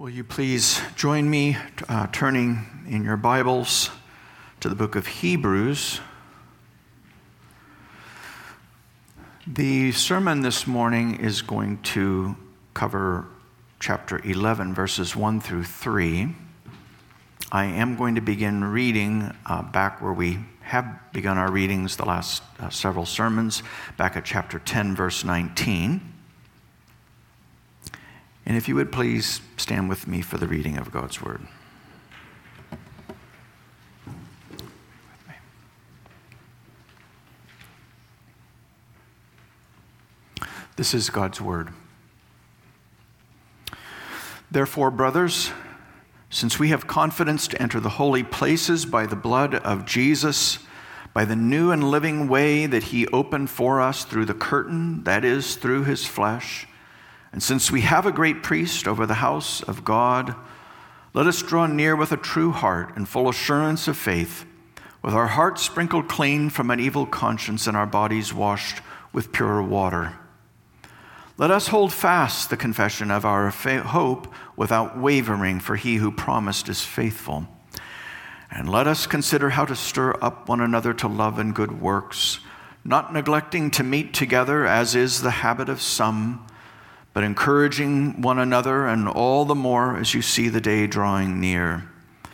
Will you please join me turning in your Bibles to the book of Hebrews. The sermon this morning is going to cover chapter 11, verses 1 through 3. I am going to begin reading back where we have begun our readings the last several sermons, back at chapter 10, verse 19. And if you would please stand with me for the reading of God's word. This is God's word. Therefore, brothers, since we have confidence to enter the holy places by the blood of Jesus, by the new and living way that he opened for us through the curtain, that is, through his flesh, and since we have a great priest over the house of God, let us draw near with a true heart and full assurance of faith, with our hearts sprinkled clean from an evil conscience and our bodies washed with pure water. Let us hold fast the confession of our hope without wavering, for he who promised is faithful. And let us consider how to stir up one another to love and good works, not neglecting to meet together, as is the habit of some, but encouraging one another, and all the more as you see the day drawing near.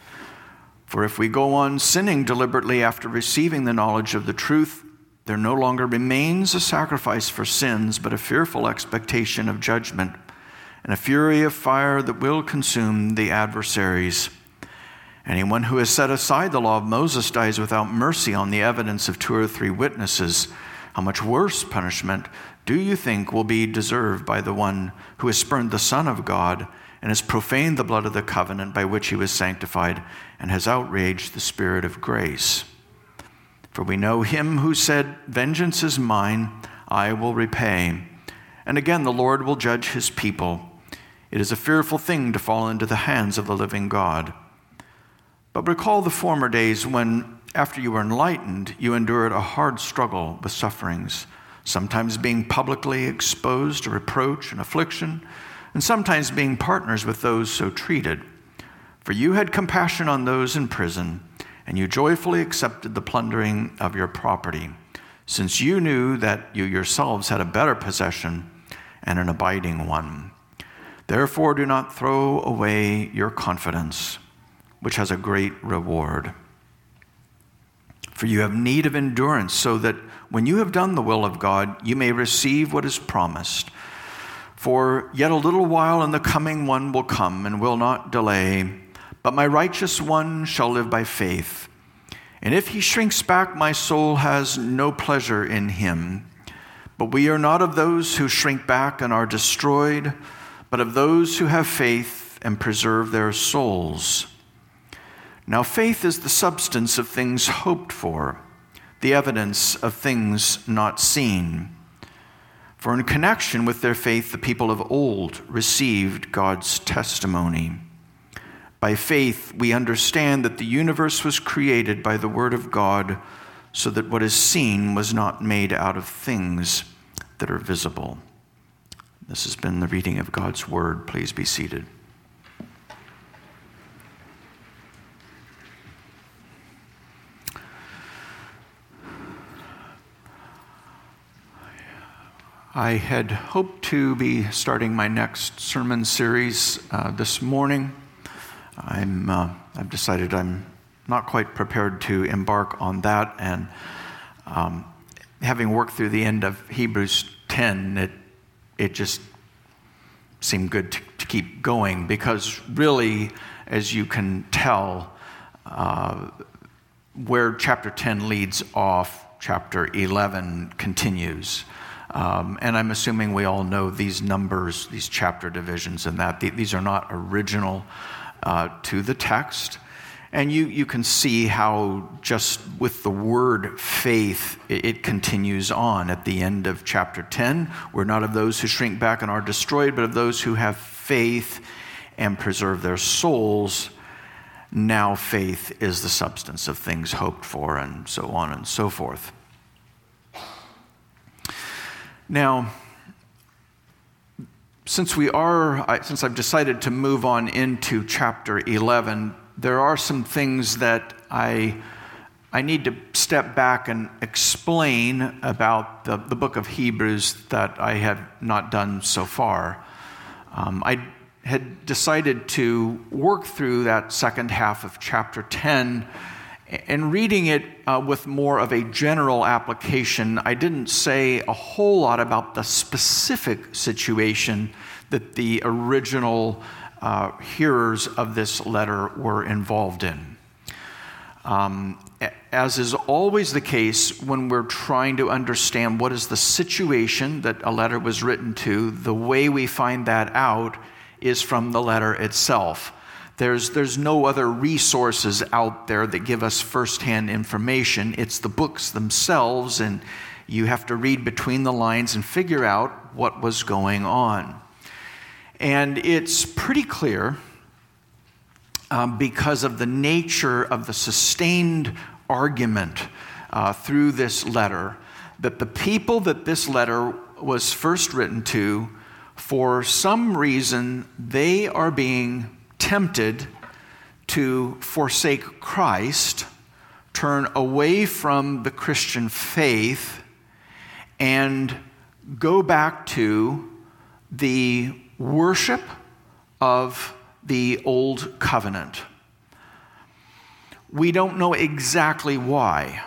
For if we go on sinning deliberately after receiving the knowledge of the truth, there no longer remains a sacrifice for sins, but a fearful expectation of judgment, and a fury of fire that will consume the adversaries. Anyone who has set aside the law of Moses dies without mercy on the evidence of 2 or 3 witnesses. How much worse punishment do you think will be deserved by the one who has spurned the Son of God and has profaned the blood of the covenant by which he was sanctified and has outraged the Spirit of grace? For we know him who said, "Vengeance is mine, I will repay." And again, the Lord will judge his people. It is a fearful thing to fall into the hands of the living God. But recall the former days when, after you were enlightened, you endured a hard struggle with sufferings, sometimes being publicly exposed to reproach and affliction, and sometimes being partners with those so treated. For you had compassion on those in prison, and you joyfully accepted the plundering of your property, since you knew that you yourselves had a better possession and an abiding one. Therefore, do not throw away your confidence, which has a great reward. For you have need of endurance, so that when you have done the will of God, you may receive what is promised. For yet a little while, and the coming one will come and will not delay. But my righteous one shall live by faith. And if he shrinks back, my soul has no pleasure in him. But we are not of those who shrink back and are destroyed, but of those who have faith and preserve their souls. Now faith is the substance of things hoped for, the evidence of things not seen. For in connection with their faith, the people of old received God's testimony. By faith, we understand that the universe was created by the word of God, so that what is seen was not made out of things that are visible. This has been the reading of God's word. Please be seated. I had hoped to be starting my next sermon series this morning. I've decided I'm not quite prepared to embark on that, and having worked through the end of Hebrews 10, it just seemed good to keep going, because really, as you can tell, where chapter 10 leads off, chapter 11 continues. And I'm assuming we all know these numbers, these chapter divisions, and that these are not original to the text. And you can see how just with the word faith, it continues on at the end of chapter 10. We're not of those who shrink back and are destroyed, but of those who have faith and preserve their souls. Now faith is the substance of things hoped for, and so on and so forth. Now, since I've decided to move on into chapter 11, there are some things that I need to step back and explain about the book of Hebrews that I have not done so far. I had decided to work through that second half of chapter 10 and reading it with more of a general application. I didn't say a whole lot about the specific situation that the original hearers of this letter were involved in. As is always the case when we're trying to understand what is the situation that a letter was written to, the way we find that out is from the letter itself. There's no other resources out there that give us firsthand information. It's the books themselves, and you have to read between the lines and figure out what was going on. And it's pretty clear, because of the nature of the sustained argument through this letter, that the people that this letter was first written to, for some reason, they are being tempted to forsake Christ, turn away from the Christian faith, and go back to the worship of the old covenant. We don't know exactly why.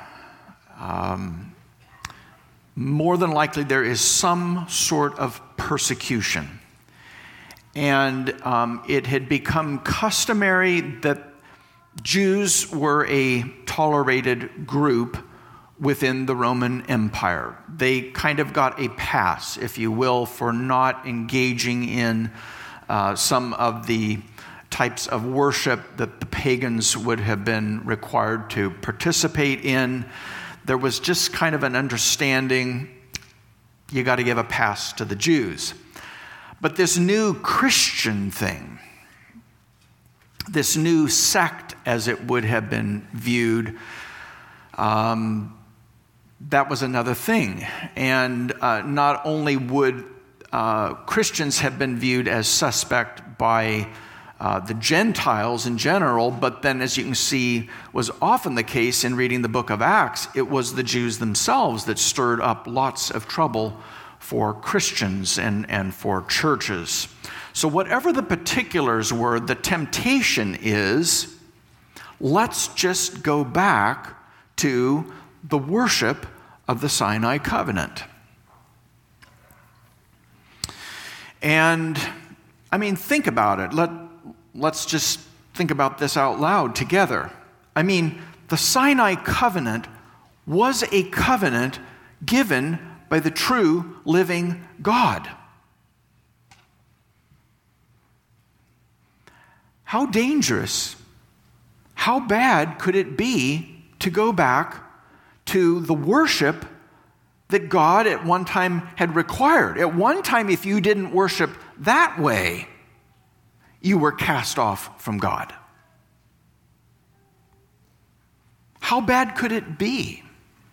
More than likely, there is some sort of persecution. And it had become customary that Jews were a tolerated group within the Roman Empire. They kind of got a pass, if you will, for not engaging in some of the types of worship that the pagans would have been required to participate in. There was just kind of an understanding, you got to give a pass to the Jews. But this new Christian thing, this new sect as it would have been viewed, that was another thing. And not only would Christians have been viewed as suspect by the Gentiles in general, but then, as you can see, was often the case in reading the book of Acts, it was the Jews themselves that stirred up lots of trouble for Christians and for churches. So whatever the particulars were, the temptation is, let's just go back to the worship of the Sinai covenant. And, I mean, think about it. Let's just think about this out loud together. I mean, the Sinai covenant was a covenant given by the true living God. How dangerous, how bad could it be to go back to the worship that God at one time had required? At one time, if you didn't worship that way, you were cast off from God. How bad could it be?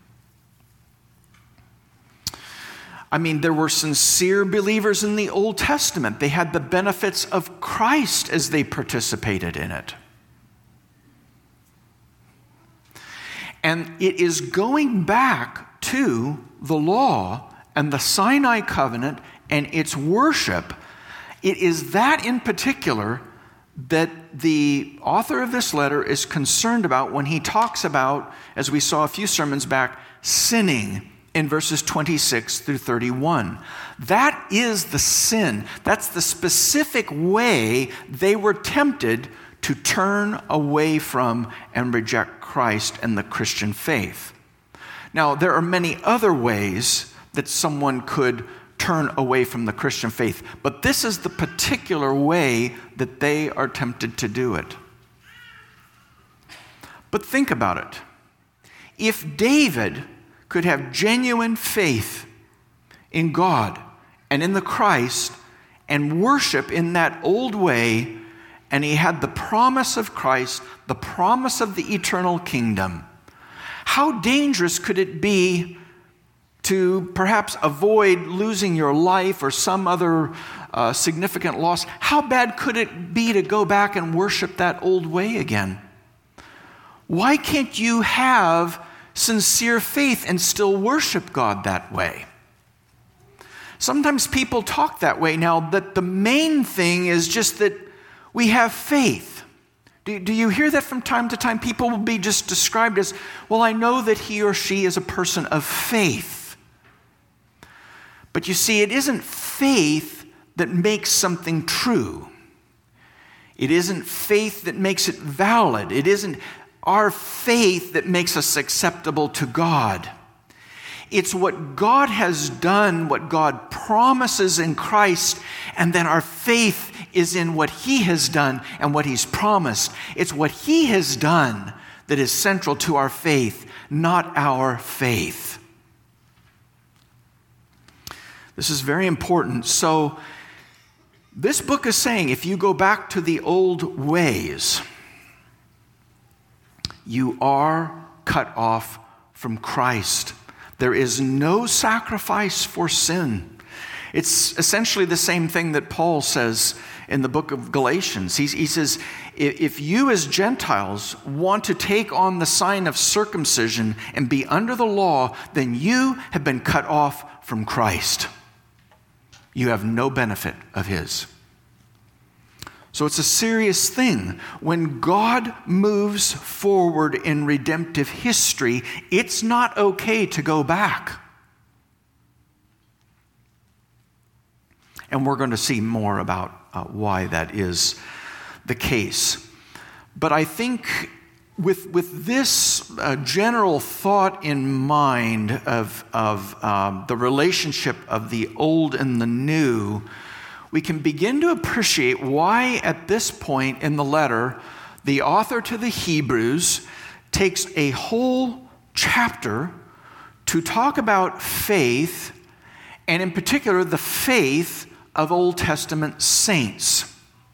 I mean, there were sincere believers in the Old Testament. They had the benefits of Christ as they participated in it. And it is going back to the law and the Sinai covenant and its worship. It is that in particular that the author of this letter is concerned about when he talks about, as we saw a few sermons back, sinning in verses 26 through 31. That is the sin. That's the specific way they were tempted to turn away from and reject Christ and the Christian faith. Now, there are many other ways that someone could turn away from the Christian faith, but this is the particular way that they are tempted to do it. But think about it. If David could have genuine faith in God and in the Christ and worship in that old way, and he had the promise of Christ, the promise of the eternal kingdom, how dangerous could it be to perhaps avoid losing your life or some other significant loss, how bad could it be to go back and worship that old way again? Why can't you have sincere faith and still worship God that way? Sometimes people talk that way now, that the main thing is just that we have faith. Do you hear that from time to time? People will be just described as, well, I know that he or she is a person of faith. But you see, it isn't faith that makes something true. It isn't faith that makes it valid. It isn't our faith that makes us acceptable to God. It's what God has done, what God promises in Christ, and then our faith is in what he has done and what he's promised. It's what he has done that is central to our faith, not our faith. This is very important. So, this book is saying if you go back to the old ways, you are cut off from Christ. There is no sacrifice for sin. It's essentially the same thing that Paul says in the book of Galatians. He says, if you as Gentiles want to take on the sign of circumcision and be under the law, then you have been cut off from Christ. You have no benefit of his. So it's a serious thing. When God moves forward in redemptive history, it's not okay to go back. And we're going to see more about why that is the case. But I think with this general thought in mind of the relationship of the old and the new, we can begin to appreciate why at this point in the letter, the author to the Hebrews takes a whole chapter to talk about faith, and in particular, the faith of Old Testament saints.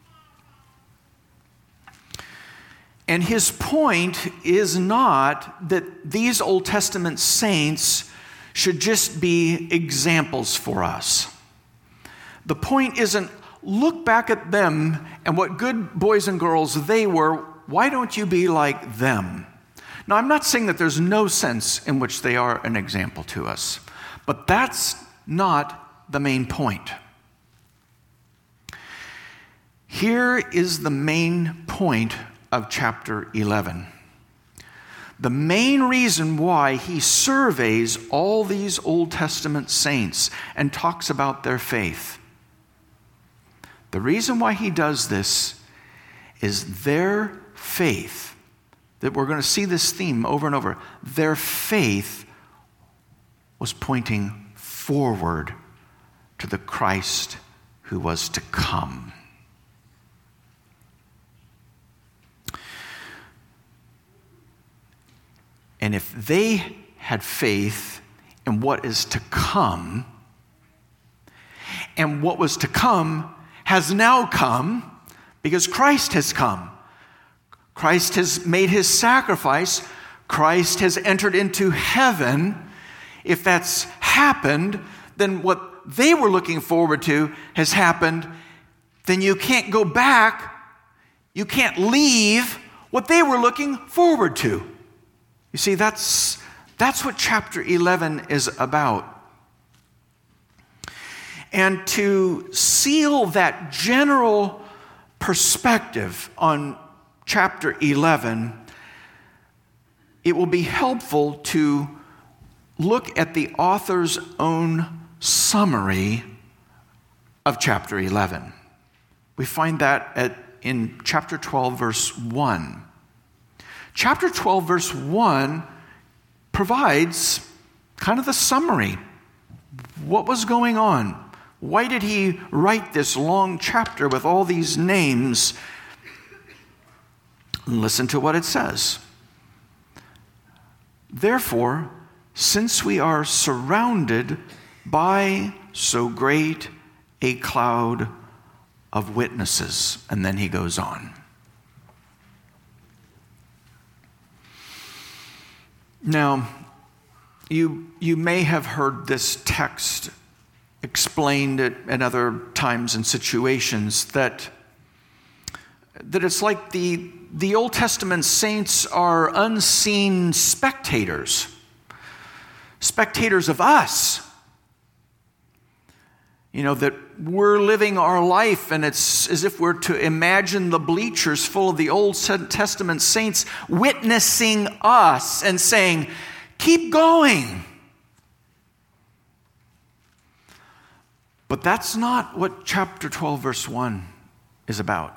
And his point is not that these Old Testament saints should just be examples for us. The point isn't, look back at them and what good boys and girls they were, why don't you be like them? Now, I'm not saying that there's no sense in which they are an example to us, but that's not the main point. Here is the main point of chapter 11. The main reason why he surveys all these Old Testament saints and talks about their faith. The reason why he does this is their faith, that we're going to see this theme over and over, their faith was pointing forward to the Christ who was to come. And if they had faith in what is to come, and what was to come has now come because Christ has come. Christ has made his sacrifice. Christ has entered into heaven. If that's happened, then what they were looking forward to has happened. Then you can't go back. You can't leave what they were looking forward to. You see, that's what chapter 11 is about. And to seal that general perspective on chapter 11, it will be helpful to look at the author's own summary of chapter 11. We find that in chapter 12, verse 1. Chapter 12, verse 1 provides kind of the summary. What was going on? Why did he write this long chapter with all these names? Listen to what it says. Therefore, since we are surrounded by so great a cloud of witnesses, and then he goes on. Now, you may have heard this text explained it at other times and situations that it's like the Old Testament saints are unseen spectators of us. That we're living our life, and it's as if we're to imagine the bleachers full of the Old Testament saints witnessing us and saying, keep going. But that's not what chapter 12, verse 1 is about.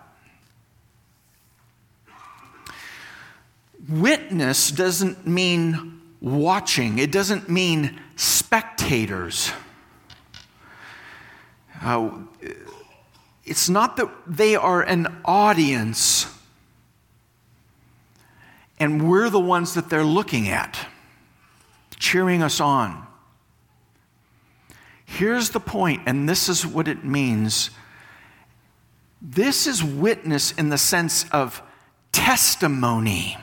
Witness doesn't mean watching. It doesn't mean spectators. It's not that they are an audience and we're the ones that they're looking at, cheering us on. Here's the point, and this is what it means. This is witness in the sense of testimony.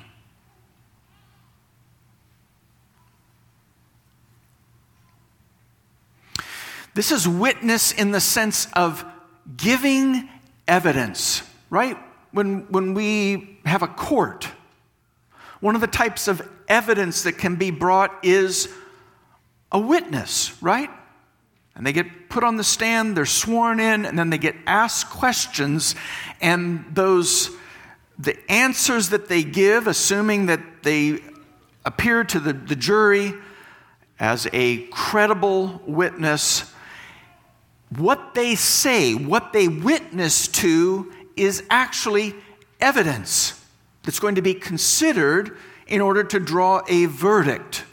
This is witness in the sense of giving evidence, right? When we have a court, one of the types of evidence that can be brought is a witness, right? And they get put on the stand, they're sworn in, and then they get asked questions, and the answers that they give, assuming that they appear to the jury as a credible witness, what they say, what they witness to, is actually evidence that's going to be considered in order to draw a verdict.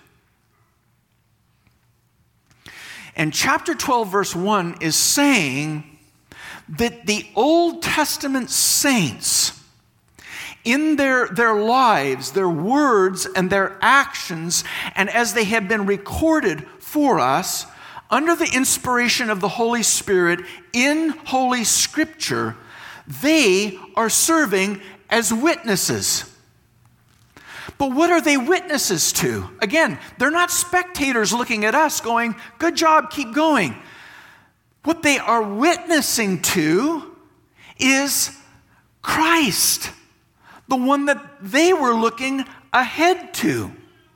And chapter 12, verse 1 is saying that the Old Testament saints, in their lives, their words, and their actions, and as they have been recorded for us, under the inspiration of the Holy Spirit in Holy Scripture, they are serving as witnesses. But what are they witnesses to? Again, they're not spectators looking at us going, good job, keep going. What they are witnessing to is Christ, the one that they were looking ahead to.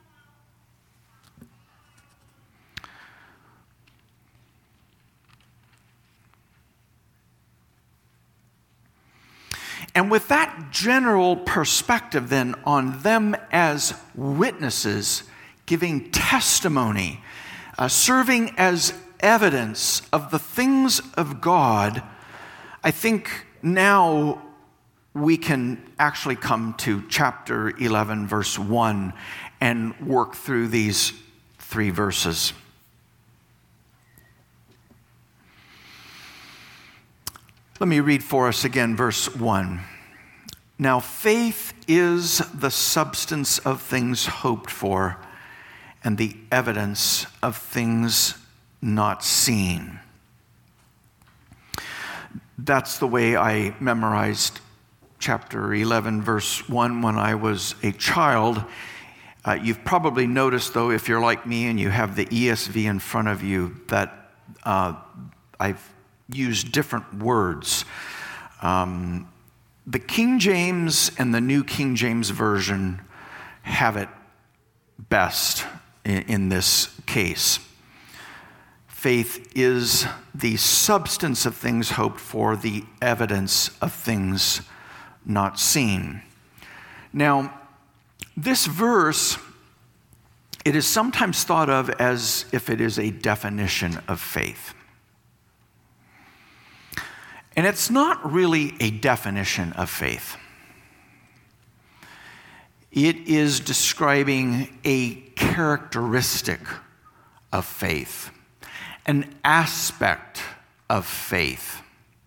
And with that general perspective then on them as witnesses, giving testimony, serving as evidence of the things of God, I think now we can actually come to chapter 11, verse 1, and work through these 3 verses. Let me read for us again, verse 1. Now, faith is the substance of things hoped for and the evidence of things not seen. That's the way I memorized chapter 11, verse 1 when I was a child. You've probably noticed, though, if you're like me and you have the ESV in front of you, that I've used different words. The King James and the New King James Version have it best in this case. Faith is the substance of things hoped for, the evidence of things not seen. Now, this verse, it is sometimes thought of as if it is a definition of faith. And it's not really a definition of faith. It is describing a characteristic of faith, an aspect of faith.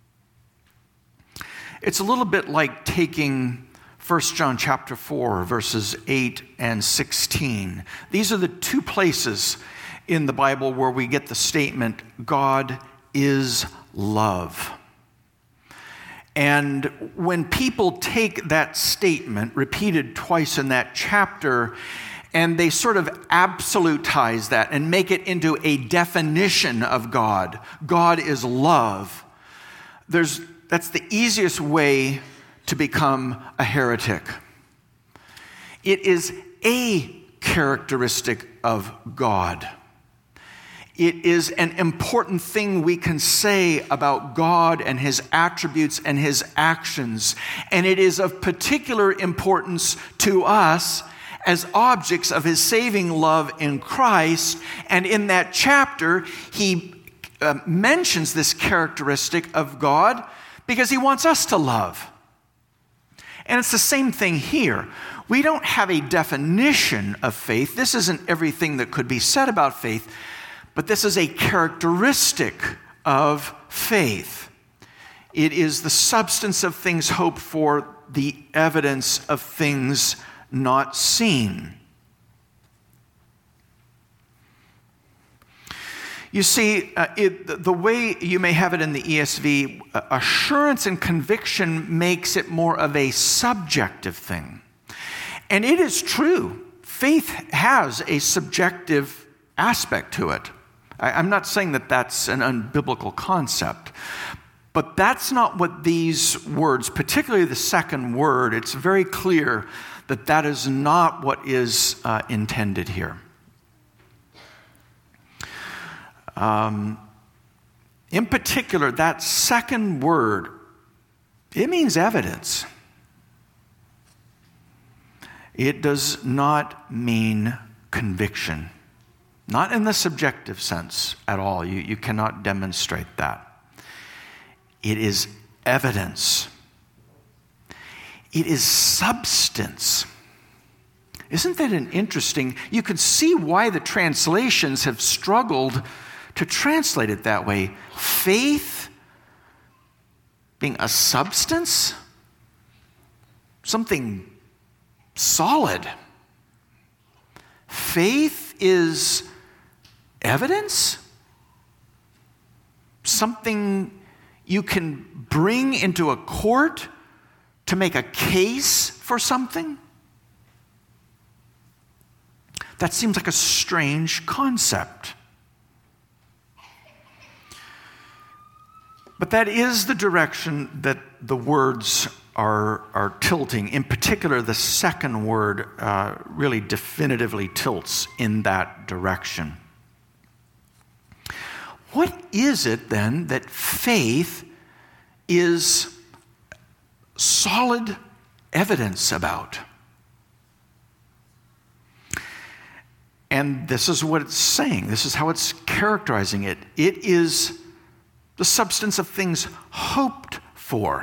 It's a little bit like taking 1 John chapter 4, verses 8 and 16. These are the 2 places in the Bible where we get the statement, God is love. And when people take that statement, repeated twice in that chapter, And they sort of absolutize that and make it into a definition of God. God is love. That's the easiest way to become a heretic. It is a characteristic of God. It is an important thing we can say about God and his attributes and his actions. And it is of particular importance to us as objects of his saving love in Christ. And in that chapter, he mentions this characteristic of God because he wants us to love. And it's the same thing here. We don't have a definition of faith. This isn't everything that could be said about faith, but this is a characteristic of faith. It is the substance of things hoped for, the evidence of things not seen. You see, the way you may have it in the ESV, assurance and conviction makes it more of a subjective thing. And it is true. Faith has a subjective aspect to it. I'm not saying that that's an unbiblical concept, but that's not what these words, particularly the second word, it's very clear that that is not what is intended here. In particular, that second word, it means evidence. It does not mean conviction. Not in the subjective sense at all. You cannot demonstrate that. It is evidence. It is substance. Isn't that an interesting? You can see why the translations have struggled to translate it that way. Faith being a substance, something solid. Faith is evidence, something you can bring into a court to make a case for something. That seems like a strange concept. But that is the direction that the words are tilting. In particular, the second word really definitively tilts in that direction. What is it then that faith is solid evidence about? And this is what it's saying. This is how it's characterizing it. It is the substance of things hoped for.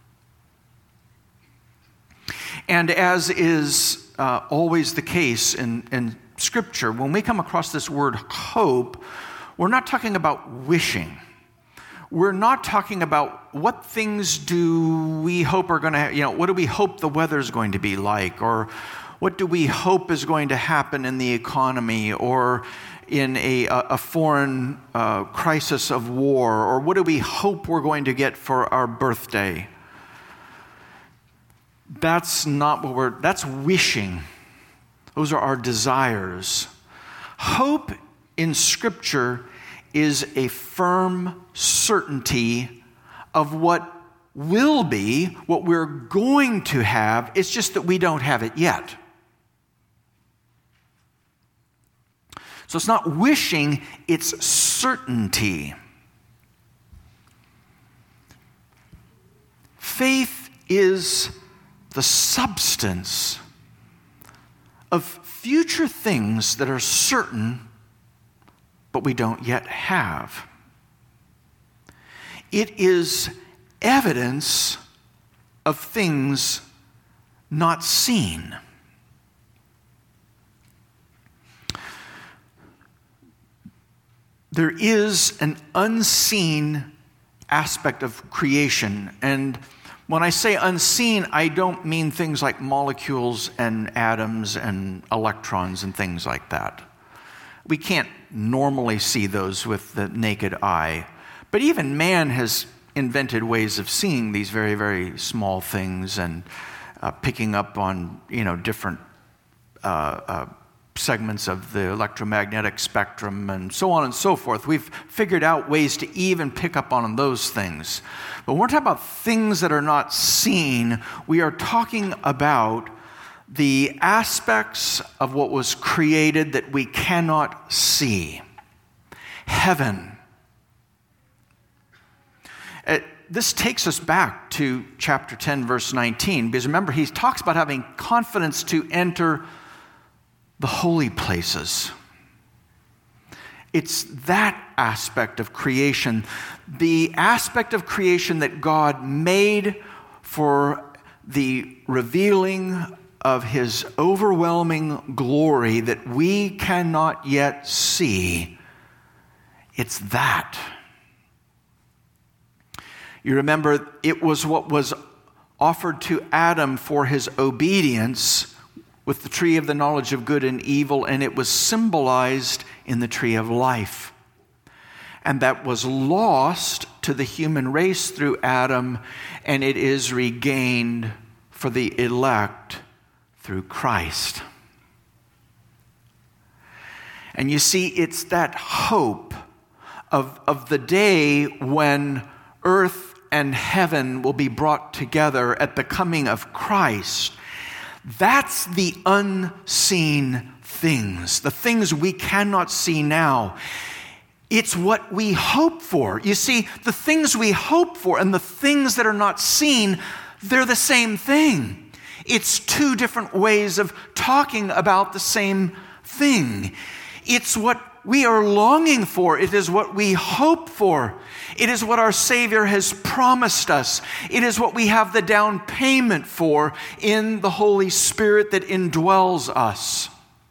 And as is always the case in Scripture, when we come across this word hope, we're not talking about wishing. We're not talking about what things do we hope are going to, what do we hope the weather's going to be like, or what do we hope is going to happen in the economy, or in a foreign crisis of war, or what do we hope we're going to get for our birthday? That's not what that's wishing. Those are our desires. Hope in Scripture is a firm certainty of what will be, what we're going to have. It's just that we don't have it yet. So it's not wishing, it's certainty. Faith is the substance of future things that are certain, but we don't yet have. It is evidence of things not seen. There is an unseen aspect of creation. And when I say unseen, I don't mean things like molecules and atoms and electrons and things like that. We can't normally see those with the naked eye. But even man has invented ways of seeing these very, very small things and picking up on, different segments of the electromagnetic spectrum and so on and so forth. We've figured out ways to even pick up on those things. But when we're talking about things that are not seen, we are talking about the aspects of what was created that we cannot see. Heaven. This takes us back to chapter 10, verse 19, because remember, he talks about having confidence to enter the holy places. It's that aspect of creation, the aspect of creation that God made for the revealing of his overwhelming glory that we cannot yet see. It's that. You remember, it was what was offered to Adam for his obedience with the tree of the knowledge of good and evil, and it was symbolized in the tree of life. And that was lost to the human race through Adam, and it is regained for the elect through Christ. And you see, it's that hope of the day when earth and heaven will be brought together at the coming of Christ. That's the unseen things, the things we cannot see now. It's what we hope for. You see, the things we hope for and the things that are not seen, they're the same thing. It's two different ways of talking about the same thing. It's what we are longing for. It is what we hope for. It is what our Savior has promised us. It is what we have the down payment for in the Holy Spirit that indwells us.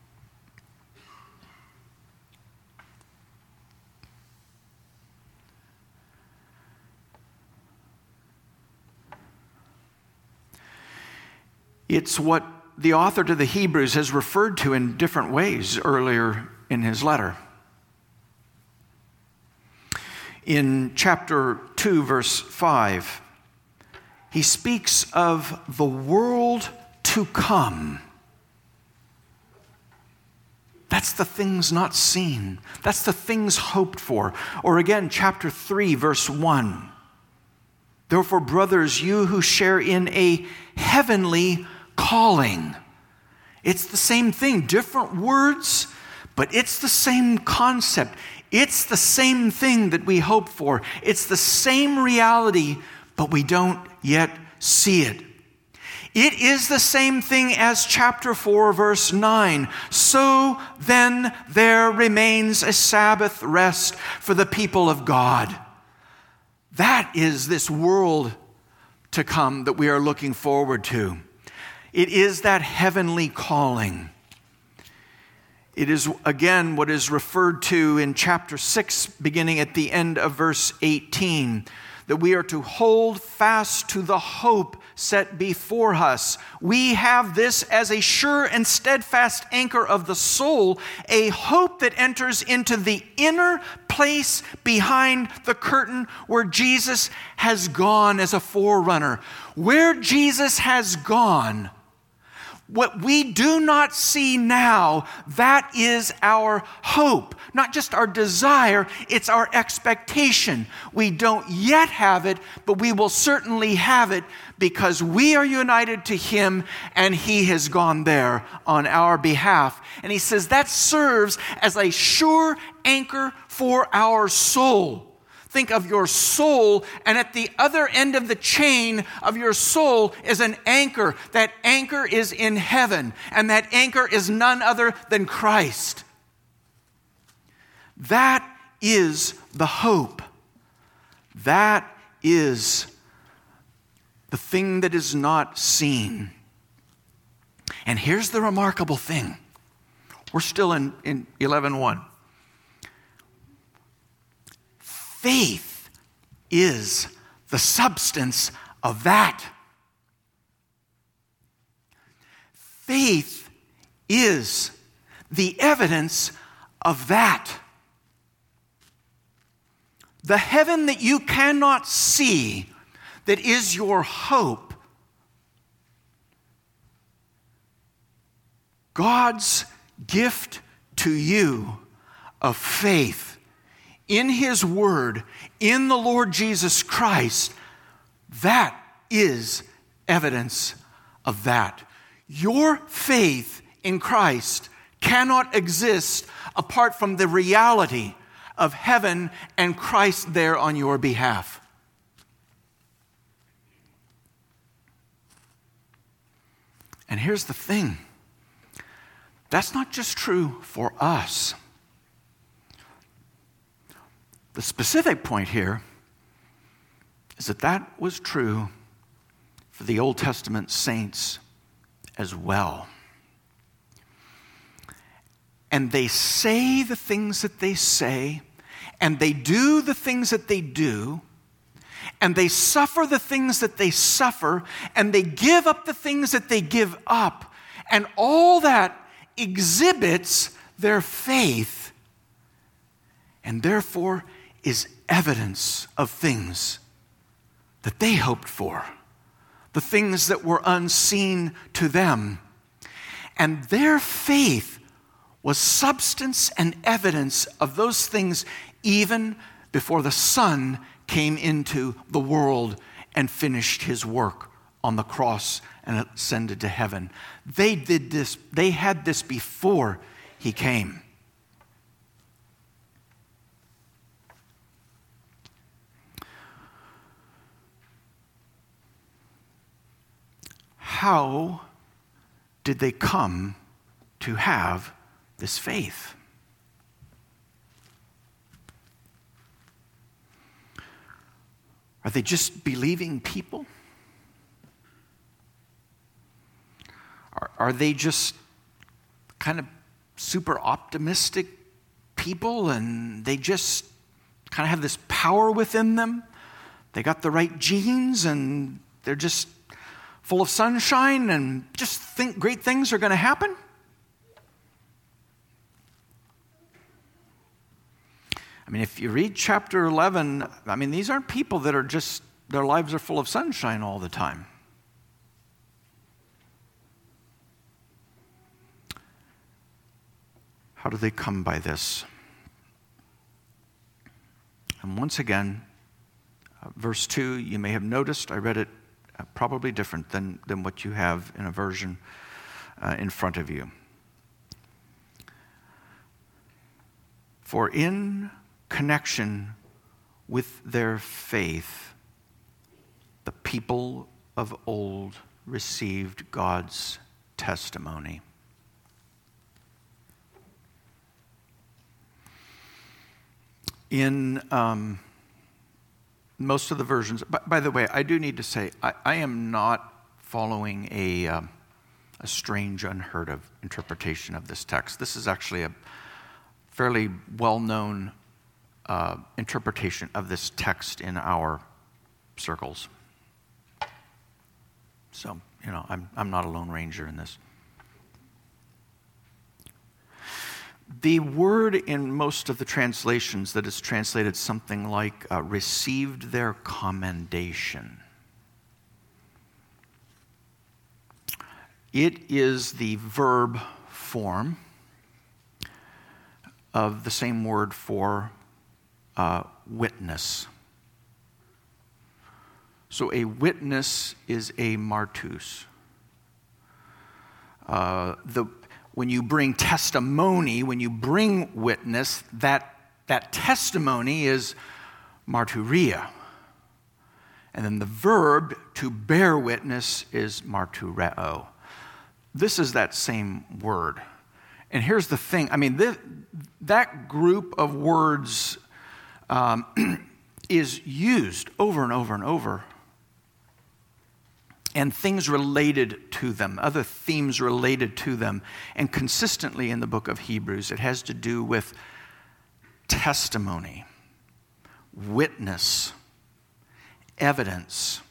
It's what the author to the Hebrews has referred to in different ways earlier in his letter. In chapter 2, verse 5, he speaks of the world to come. That's the things not seen. That's the things hoped for. Or again, chapter 3, verse 1. Therefore, brothers, you who share in a heavenly calling. It's the same thing, different words, but it's the same concept. It's the same thing that we hope for. It's the same reality, but we don't yet see it. It is the same thing as chapter 4, verse 9. So then there remains a Sabbath rest for the people of God. That is this world to come that we are looking forward to. It is that heavenly calling. It is, again, what is referred to in chapter 6, beginning at the end of verse 18, that we are to hold fast to the hope set before us. We have this as a sure and steadfast anchor of the soul, a hope that enters into the inner place behind the curtain where Jesus has gone as a forerunner. Where Jesus has gone, what we do not see now, that is our hope. Not just our desire, it's our expectation. We don't yet have it, but we will certainly have it because we are united to him and he has gone there on our behalf. And he says that serves as a sure anchor for our soul. Think of your soul, and at the other end of the chain of your soul is an anchor. That anchor is in heaven, and that anchor is none other than Christ. That is the hope. That is the thing that is not seen. And here's the remarkable thing. We're still in 11:1. Faith is the substance of that. Faith is the evidence of that. The heaven that you cannot see, that is your hope. God's gift to you of faith in his word, in the Lord Jesus Christ, that is evidence of that. Your faith in Christ cannot exist apart from the reality of heaven and Christ there on your behalf. And here's the thing. That's not just true for us. The specific point here is that that was true for the Old Testament saints as well. And they say the things that they say, and they do the things that they do, and they suffer the things that they suffer, and they give up the things that they give up, and all that exhibits their faith, and therefore is evidence of things that they hoped for, the things that were unseen to them. And their faith was substance and evidence of those things even before the Son came into the world and finished his work on the cross and ascended to heaven. They did this, they had this before he came. How did they come to have this faith? Are they just believing people? Are they just kind of super optimistic people and they just kind of have this power within them? They got the right genes and they're just full of sunshine and just think great things are going to happen? I mean, if you read chapter 11, I mean, these aren't people that are just, their lives are full of sunshine all the time. How do they come by this? And once again, verse 2, you may have noticed, I read it probably different than what you have in a version in front of you. For in connection with their faith, the people of old received God's testimony. In most of the versions, by the way, I do need to say, I am not following a strange, unheard of interpretation of this text. This is actually a fairly well-known interpretation of this text in our circles. So, I'm not a lone ranger in this. The word in most of the translations that is translated something like received their commendation. It is the verb form of the same word for witness. So a witness is a martus. When you bring testimony, when you bring witness, that testimony is marturia. And then the verb to bear witness is martureo. This is that same word. And here's the thing. I mean, that group of words is used over and over and over. And things related to them, other themes related to them. And consistently in the book of Hebrews, it has to do with testimony, witness, evidence,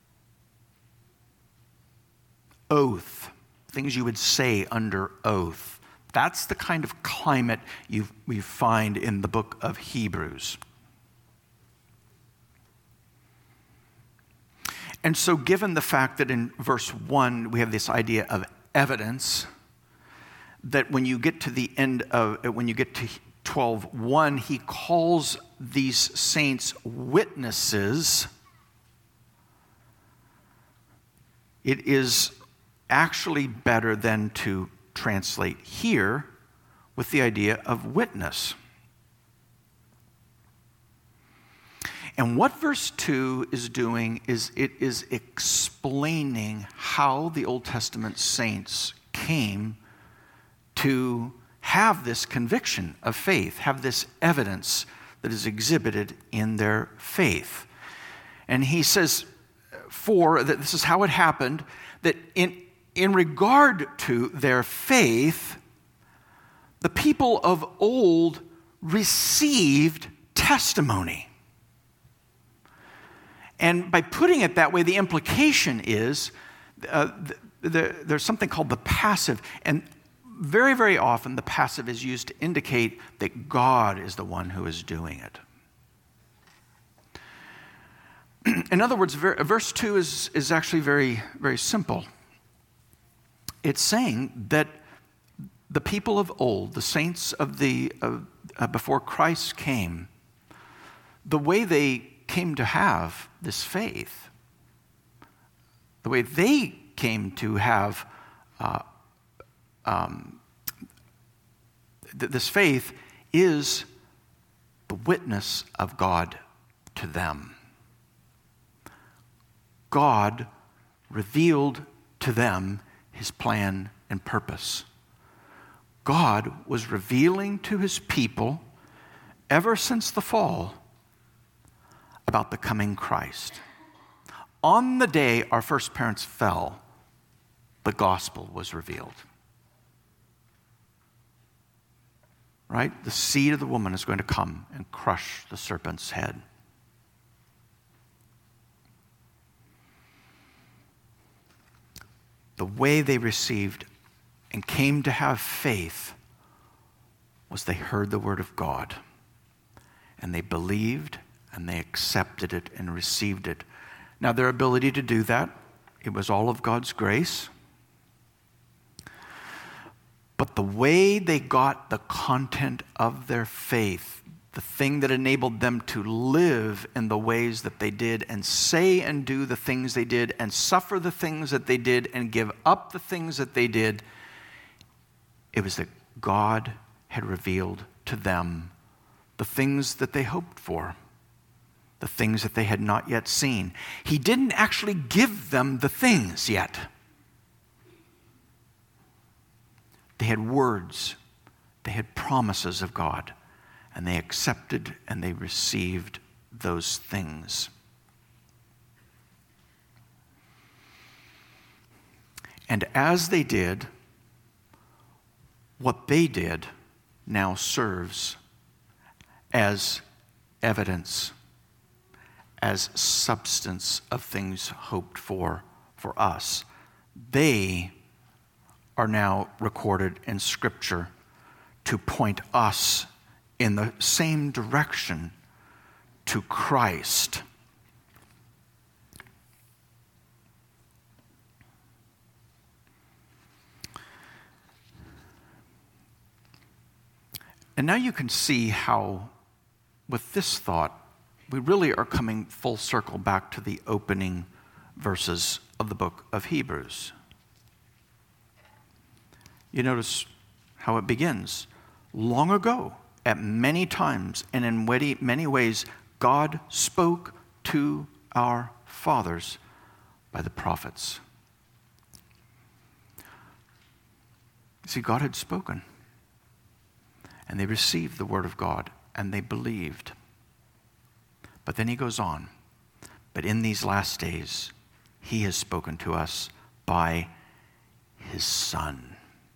oath, things you would say under oath. That's the kind of climate we find in the book of Hebrews. And so given the fact that in verse 1 we have this idea of evidence, that when you get to the end of, when you get to 12:1, he calls these saints witnesses. It is actually better than to translate here with the idea of witness. And what verse 2 is doing is it is explaining how the Old Testament saints came to have this conviction of faith, have this evidence that is exhibited in their faith. And he says, that this is how it happened, that in regard to their faith, the people of old received testimony. And by putting it that way, the implication is there's something called the passive. And very, very often, the passive is used to indicate that God is the one who is doing it. In other words, verse 2 is actually very, very simple. It's saying that the people of old, the saints of before Christ came, the way they came to have this faith, the way they came to have this faith is the witness of God to them. God revealed to them his plan and purpose. God was revealing to his people ever since the fall about the coming Christ. On the day our first parents fell, the gospel was revealed. Right? The seed of the woman is going to come and crush the serpent's head. The way they received and came to have faith was they heard the word of God, and they believed and they accepted it and received it. Now, their ability to do that, it was all of God's grace. But the way they got the content of their faith, the thing that enabled them to live in the ways that they did and say and do the things they did and suffer the things that they did and give up the things that they did, it was that God had revealed to them the things that they hoped for, the things that they had not yet seen. He didn't actually give them the things yet. They had words, they had promises of God, and they accepted and they received those things. And as they did, what they did now serves as evidence, as substance of things hoped for us. They are now recorded in Scripture to point us in the same direction to Christ. And now you can see how, with this thought, we really are coming full circle back to the opening verses of the book of Hebrews. You notice how it begins. Long ago, at many times and in many ways, God spoke to our fathers by the prophets. See, God had spoken. And they received the word of God, and they believed. But then he goes on. But in these last days, he has spoken to us by his Son.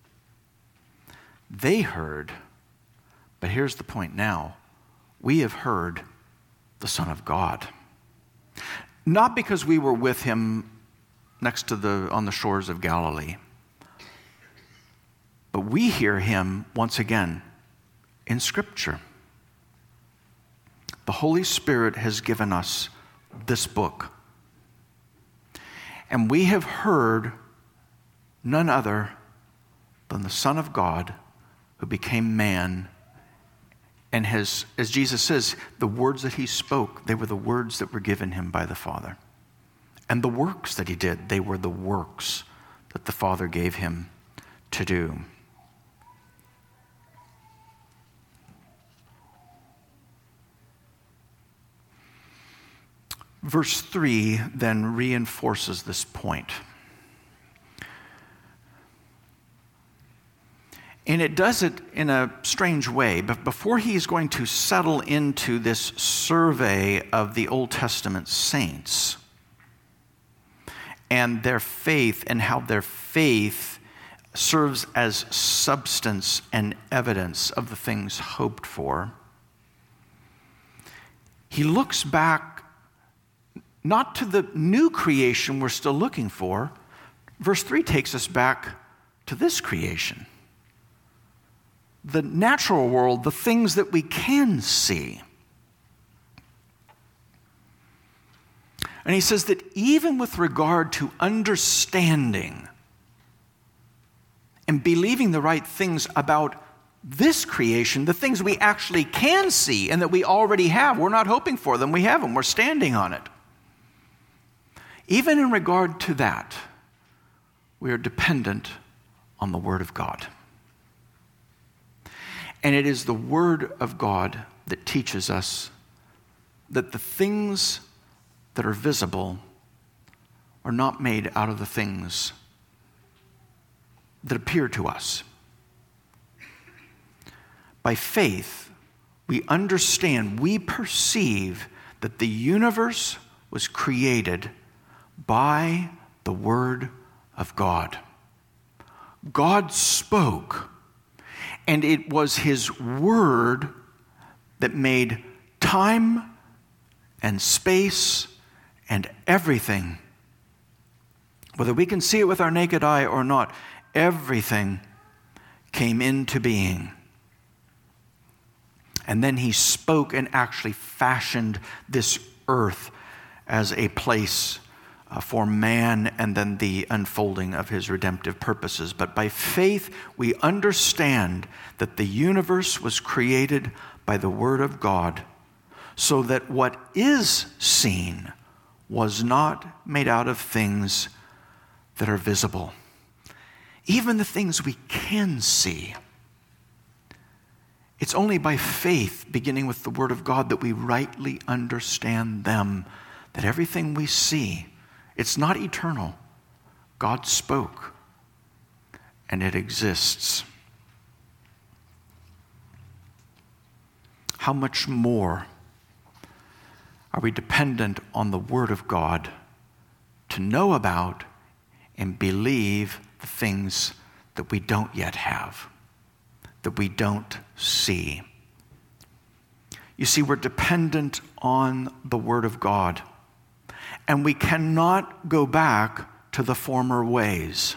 They heard, but here's the point now. We have heard the Son of God. Not because we were with him on the shores of Galilee, but we hear him once again in Scripture. The Holy Spirit has given us this book. And we have heard none other than the Son of God who became man and has, as Jesus says, the words that he spoke, they were the words that were given him by the Father. And the works that he did, they were the works that the Father gave him to do. Verse 3 then reinforces this point. And it does it in a strange way. But before he's going to settle into this survey of the Old Testament saints and their faith and how their faith serves as substance and evidence of the things hoped for, he looks back not to the new creation we're still looking for. Verse 3 takes us back to this creation. The natural world, the things that we can see. And he says that even with regard to understanding and believing the right things about this creation, the things we actually can see and that we already have, we're not hoping for them, we have them, we're standing on it. Even in regard to that, we are dependent on the Word of God. And it is the Word of God that teaches us that the things that are visible are not made out of the things that appear to us. By faith, we understand, we perceive that the universe was created by the Word of God. God spoke, and it was His Word that made time and space and everything, whether we can see it with our naked eye or not, everything came into being. And then He spoke and actually fashioned this earth as a place for man and then the unfolding of His redemptive purposes. But by faith, we understand that the universe was created by the Word of God, so that what is seen was not made out of things that are visible. Even the things we can see. It's only by faith, beginning with the Word of God, that we rightly understand them, that everything we see, it's not eternal. God spoke, and it exists. How much more are we dependent on the Word of God to know about and believe the things that we don't yet have, that we don't see? You see, we're dependent on the Word of God, and we cannot go back to the former ways.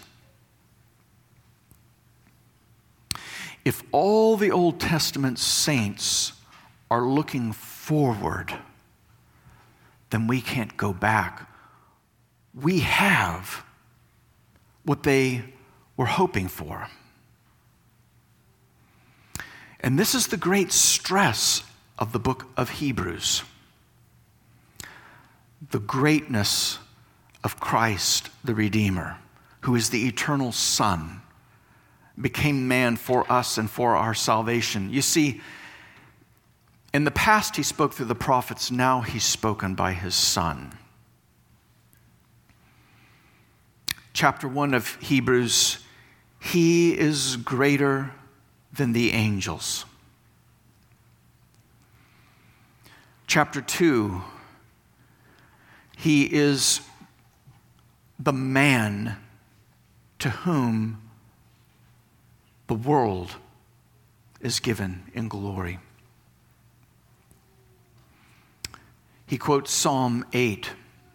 If all the Old Testament saints are looking forward, then we can't go back. We have what they were hoping for. And this is the great stress of the book of Hebrews. The greatness of Christ the Redeemer, who is the eternal Son, became man for us and for our salvation. You see, in the past He spoke through the prophets, now He's spoken by His Son. Chapter 1 of Hebrews, He is greater than the angels. Chapter 2, He is the man to whom the world is given in glory. He quotes Psalm 8.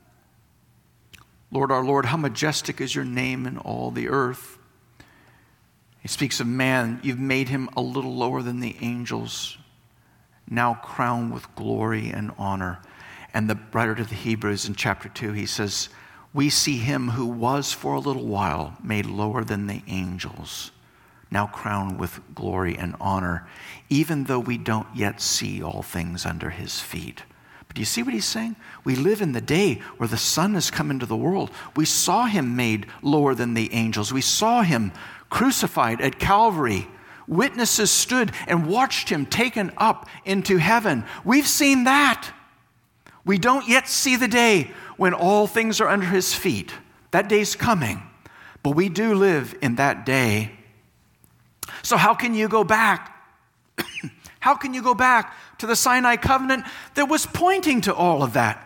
Lord, our Lord, how majestic is your name in all the earth. He speaks of man. You've made him a little lower than the angels, now crowned with glory and honor. And the writer to the Hebrews in chapter 2, he says, we see him who was for a little while made lower than the angels, now crowned with glory and honor, even though we don't yet see all things under his feet. But do you see what he's saying? We live in the day where the Son has come into the world. We saw him made lower than the angels. We saw him crucified at Calvary. Witnesses stood and watched him taken up into heaven. We've seen that. We don't yet see the day when all things are under his feet. That day's coming. But we do live in that day. So how can you go back? How can you go back to the Sinai covenant that was pointing to all of that?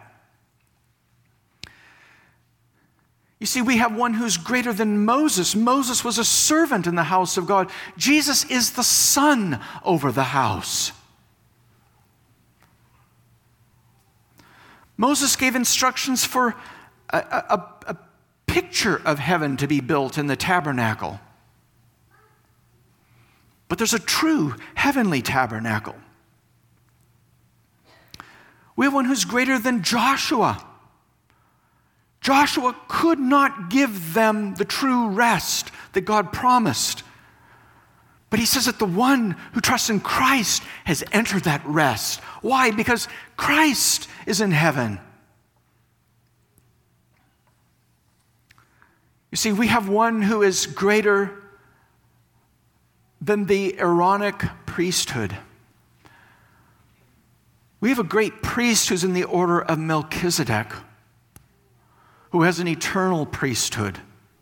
You see, we have one who's greater than Moses. Moses was a servant in the house of God. Jesus is the son over the house. Moses gave instructions for a picture of heaven to be built in the tabernacle. But there's a true heavenly tabernacle. We have one who's greater than Joshua. Joshua could not give them the true rest that God promised. But he says that the one who trusts in Christ has entered that rest. Why? Because Christ is in heaven. You see, we have one who is greater than the Aaronic priesthood. We have a great priest who's in the order of Melchizedek, who has an eternal priesthood.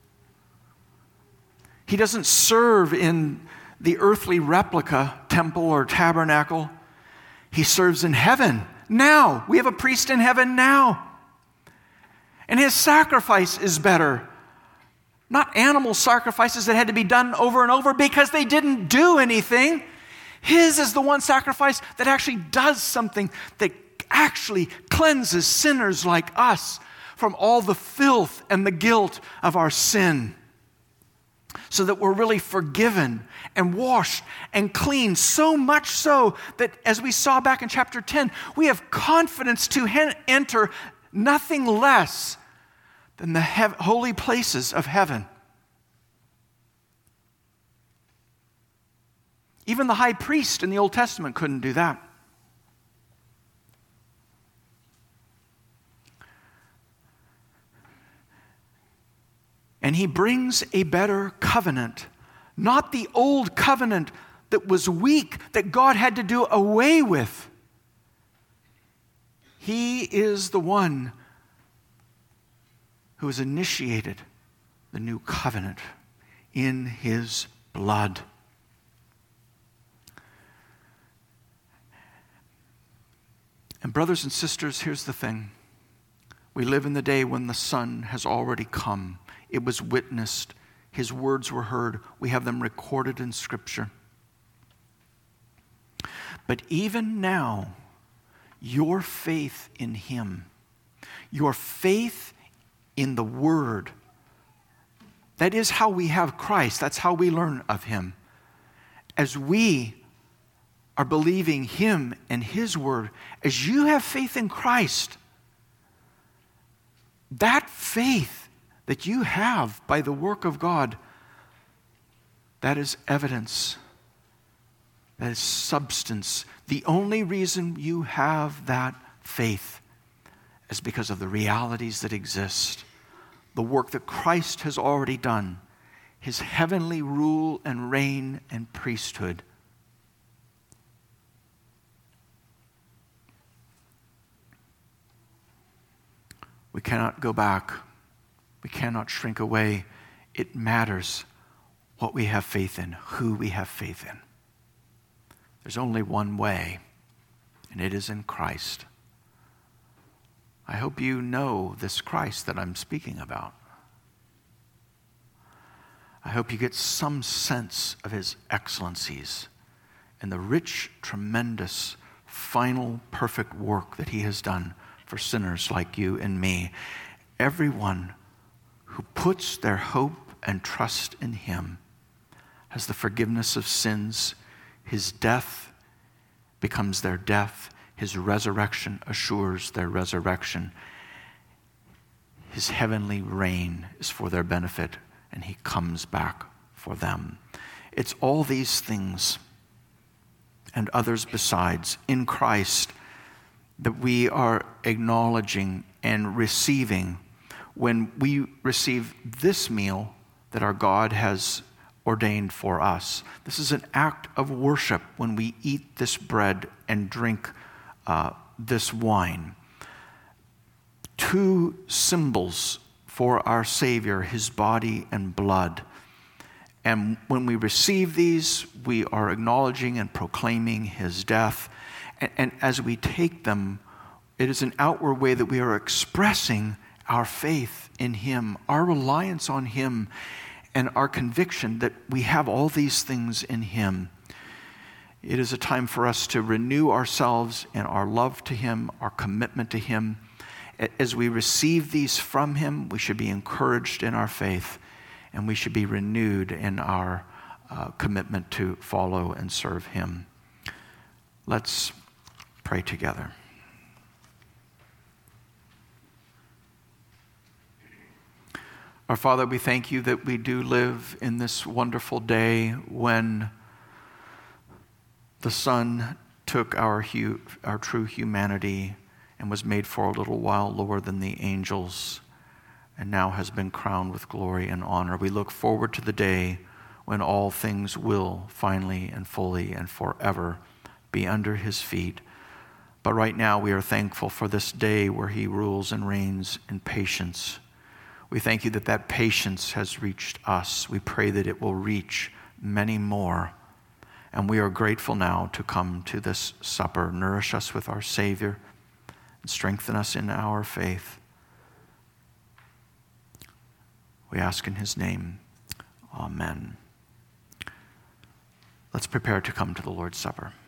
He doesn't serve in the earthly replica temple or tabernacle. He serves in heaven now. We have a priest in heaven now. And his sacrifice is better. Not animal sacrifices that had to be done over and over because they didn't do anything. His is the one sacrifice that actually does something, that actually cleanses sinners like us from all the filth and the guilt of our sin, so that we're really forgiven and washed and clean, so much so that, as we saw back in chapter 10, we have confidence to enter nothing less than the holy places of heaven. Even the high priest in the Old Testament couldn't do that. And he brings a better covenant, not the old covenant that was weak, that God had to do away with. He is the one who has initiated the new covenant in his blood. And brothers and sisters, here's the thing. We live in the day when the Son has already come. It was witnessed. His words were heard. We have them recorded in Scripture. But even now, your faith in him, your faith in the Word, that is how we have Christ. That's how we learn of him. As we are believing him and his Word, as you have faith in Christ, that faith that you have by the work of God, that is evidence. That is substance. The only reason you have that faith is because of the realities that exist. The work that Christ has already done. His heavenly rule and reign and priesthood. We cannot go back. We cannot shrink away. It matters what we have faith in, who we have faith in. There's only one way, and it is in Christ. I hope you know this Christ that I'm speaking about. I hope you get some sense of his excellencies and the rich, tremendous, final, perfect work that he has done for sinners like you and me. Everyone who puts their hope and trust in him has the forgiveness of sins. His death becomes their death. His resurrection assures their resurrection. His heavenly reign is for their benefit, and he comes back for them. It's all these things and others besides in Christ that we are acknowledging and receiving when we receive this meal that our God has ordained for us. This is an act of worship when we eat this bread and drink this wine. Two symbols for our Savior, his body and blood. And when we receive these, we are acknowledging and proclaiming his death. And as we take them, it is an outward way that we are expressing our faith in him, our reliance on him, and our conviction that we have all these things in him. It is a time for us to renew ourselves in our love to him, our commitment to him. As we receive these from him, we should be encouraged in our faith, and we should be renewed in our commitment to follow and serve him. Let's pray together. Our Father, we thank you that we do live in this wonderful day when the Son took our true humanity and was made for a little while lower than the angels, and now has been crowned with glory and honor. We look forward to the day when all things will finally and fully and forever be under his feet. But right now we are thankful for this day where he rules and reigns in patience. We thank you that that patience has reached us. We pray that it will reach many more. And we are grateful now to come to this supper. Nourish us with our Savior and strengthen us in our faith. We ask in his name. Amen. Let's prepare to come to the Lord's Supper.